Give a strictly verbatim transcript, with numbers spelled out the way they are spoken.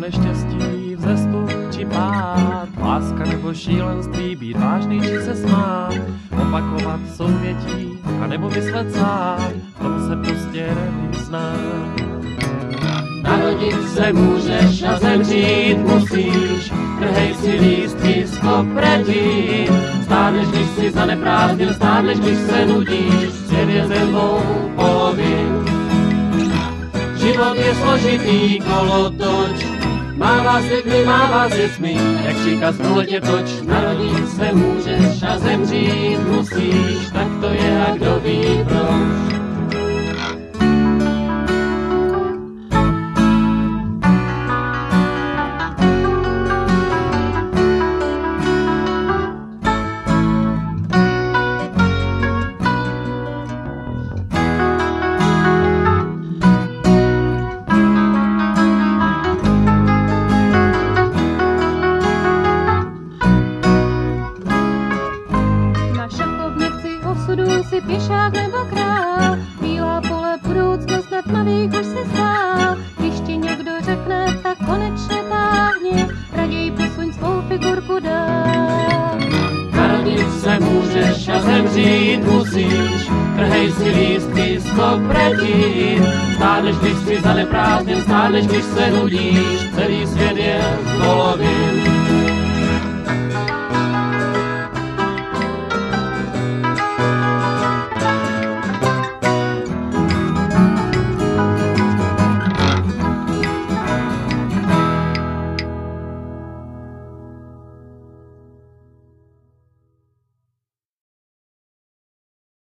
je štěstí, vzestup či pád, láska nebo šílenství, být vážný či se smát, opakovat souvětí, a nebo myslet sám, v tom se prostě nevyznám. Narodit se můžeš a zemřít musíš, trhej si lístky z kopretí. Stárneš, když si zaneprázdnil, stárneš, když se nudíš, svět je ze dvou polovin. Život je složitý kolotoč, mává s lidmi, mává s dětmi, jak příkaz tě toč. Narodit se můžeš a zemřít musíš, tak to je a kdo ví proč. Si pěšák nebo král, bílá pole budoucnost snad mladých už si stál. Když ti někdo řekne, tak konečně táhni, raději posuň svou figurku dál. Narodit se můžeš a zemřít musíš, trhej si lístky z kopretí. Stárneš, když si zaneprázdnil, stárneš, když se nudíš, celý svět je z polovin.